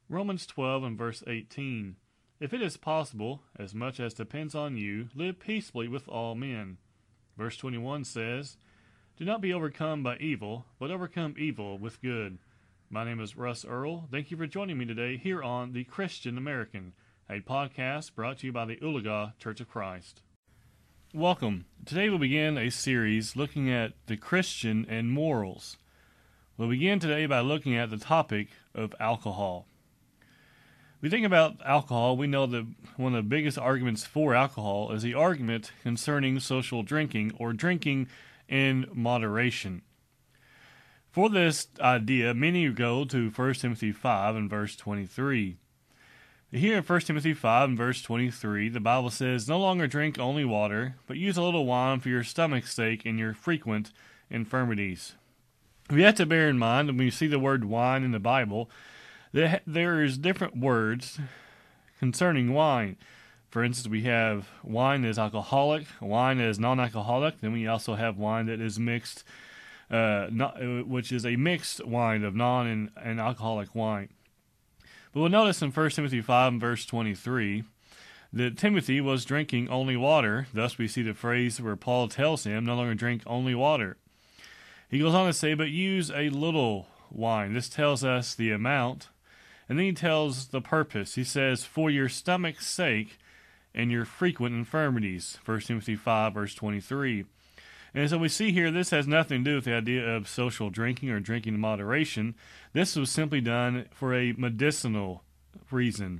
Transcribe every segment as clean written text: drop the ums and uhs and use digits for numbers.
Romans 12 and verse 18. If it is possible, as much as depends on you, live peaceably with all men. Verse 21 says, do not be overcome by evil, but overcome evil with good. My name is Russ Earl. Thank you for joining me today here on The Christian American, a podcast brought to you by the Oologah Church of Christ. Welcome. Today we'll begin a series looking at the Christian and morals. We'll begin today by looking at the topic of alcohol. We think about alcohol, we know that one of the biggest arguments for alcohol is the argument concerning social drinking or drinking in moderation. For this idea, many go to 1 Timothy 5 and verse 23. Here in 1 Timothy 5 and verse 23, the Bible says, no longer drink only water, but use a little wine for your stomach's sake and your frequent infirmities. We have to bear in mind, when you see the word wine in the Bible, there is different words concerning wine. For instance, we have wine that is alcoholic, wine that is non-alcoholic. Then we also have wine that is mixed, which is a mixed wine of non- and alcoholic wine. But we'll notice in 1 Timothy 5 and verse 23 that Timothy was drinking only water. Thus we see the phrase where Paul tells him, no longer drink only water. He goes on to say, but use a little wine. This tells us the amount. And then he tells the purpose. He says, for your stomach's sake and your frequent infirmities. 1 Timothy 5, verse 23. And so we see here, this has nothing to do with the idea of social drinking or drinking in moderation. This was simply done for a medicinal reason.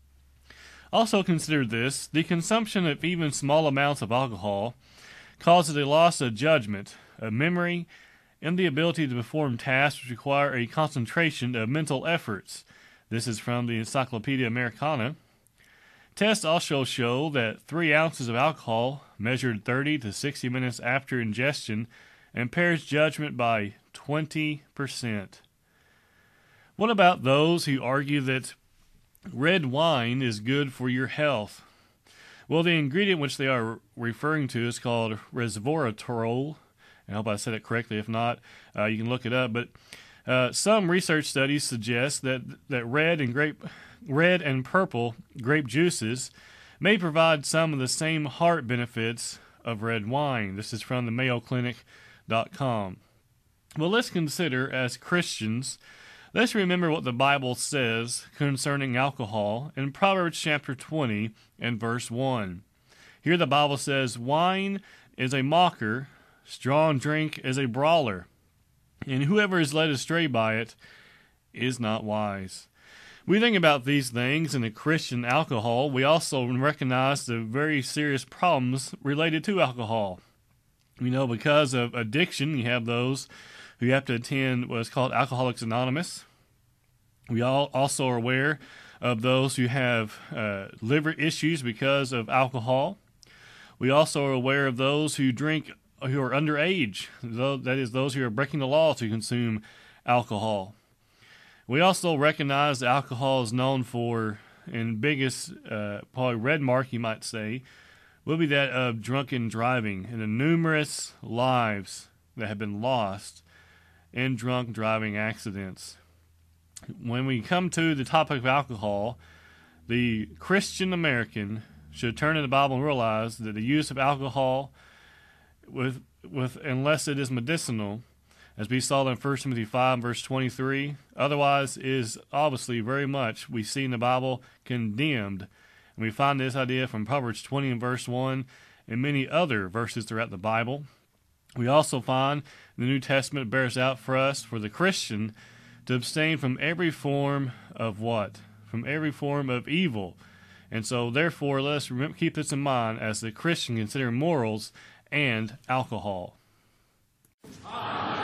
Also consider this, the consumption of even small amounts of alcohol causes a loss of judgment, of memory, and the ability to perform tasks which require a concentration of mental efforts. This is from the Encyclopedia Americana. Tests also show that 3 ounces of alcohol, measured 30 to 60 minutes after ingestion, impairs judgment by 20%. What about those who argue that red wine is good for your health? Well, the ingredient which they are referring to is called resveratrol. I hope I said it correctly. If not, you can look it up. But some research studies suggest that red and purple grape juices may provide some of the same heart benefits of red wine. This is from the MayoClinic.com. Well, let's consider as Christians, let's remember what the Bible says concerning alcohol in Proverbs chapter 20 and verse 1. Here the Bible says, wine is a mocker, strong drink is a brawler, and whoever is led astray by it is not wise. We think about these things in the Christian alcohol. We also recognize the very serious problems related to alcohol. We know because of addiction, you have those who have to attend what is called Alcoholics Anonymous. We all also are aware of those who have liver issues because of alcohol. We also are aware of those who are underage, that is, those who are breaking the law to consume alcohol. We also recognize that alcohol is known for, and biggest probably red mark you might say, will be that of drunken driving and the numerous lives that have been lost in drunk driving accidents. When we come to the topic of alcohol, the Christian American should turn to the Bible and realize that the use of alcohol unless it is medicinal, as we saw in 1 Timothy 5 verse 23, otherwise is obviously very much, we see in the Bible, condemned. And we find this idea from Proverbs 20 and verse 1 and many other verses throughout the Bible. We also find the New Testament bears out for us, for the Christian, to abstain from every form of what? From every form of evil. And so therefore let us keep this in mind as the Christian consider morals and alcohol.